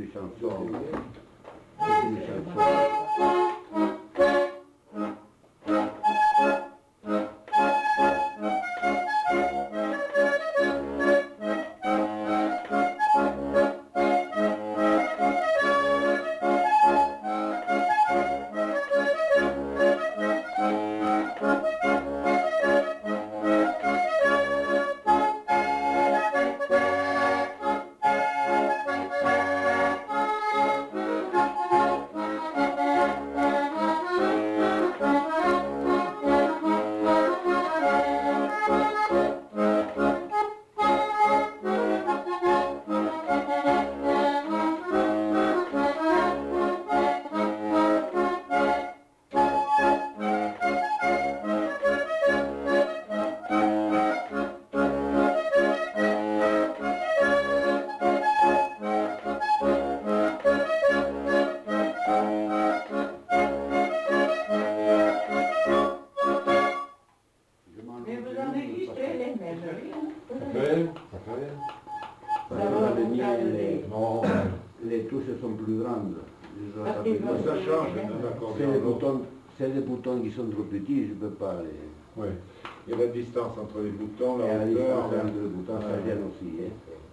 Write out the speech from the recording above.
une chanson. C'est une chanson. Les touches sont plus grandes. Ça change, C'est les boutons qui sont trop petits, je ne peux pas les... Oui. Il y a la distance entre les boutons, la hauteur... distance entre les boutons, ça gêne aussi. Hein.